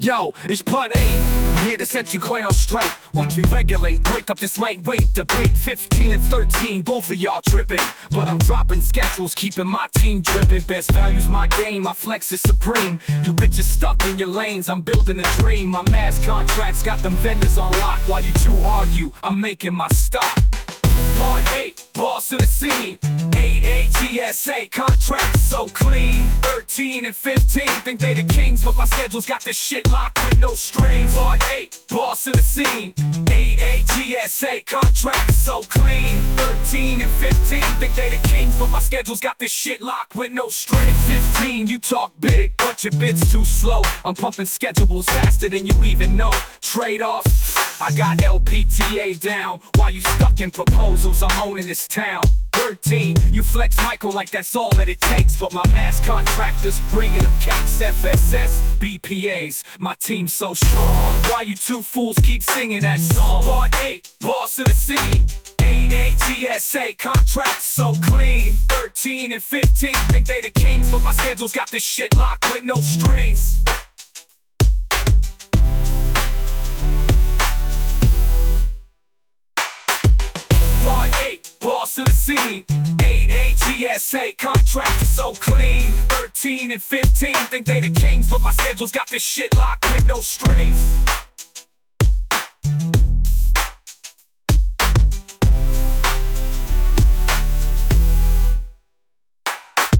Yo, ich Part 8, here to set you quite on straight. Once we regulate, break up this lightweight debate. 15 and 13, both of y'all tripping, but I'm dropping schedules, keeping my team dripping. Best values my game, my flex is supreme. You bitches stuck in your lanes, I'm building a dream. My mass contracts got them vendors on lock. While you two argue, I'm making my stop. Part 8, boss of the scene. 8 ATSA contracts so clean. 13 and 15, think they the kings, but my schedule's got this shit locked with no strings. Part 8, boss of the scene. 8 ATSA contracts so clean. 13 and 15, think they the kings, but my schedule's got this shit locked with no strings. 15, you talk big, but your bit's too slow. I'm pumping schedules faster than you even know. Trade off, I got LPTA down. While you stuck in proposals, I'm owning this town. 13, you flex Michael like that's all that it takes, but my mass contractors bringing up cakes. FSS, BPAs, my team's so strong. Why you two fools keep singing that song? Part 8, boss of the scene. 8 ATSA contracts so clean. 13 and 15, think they the kings, but my schedule's got this shit locked with no strings. Part 8, boss of the scene. 8 ATSA contracts so clean. 13 and 15, think they the kings, but my schedule's got this shit locked with no strings.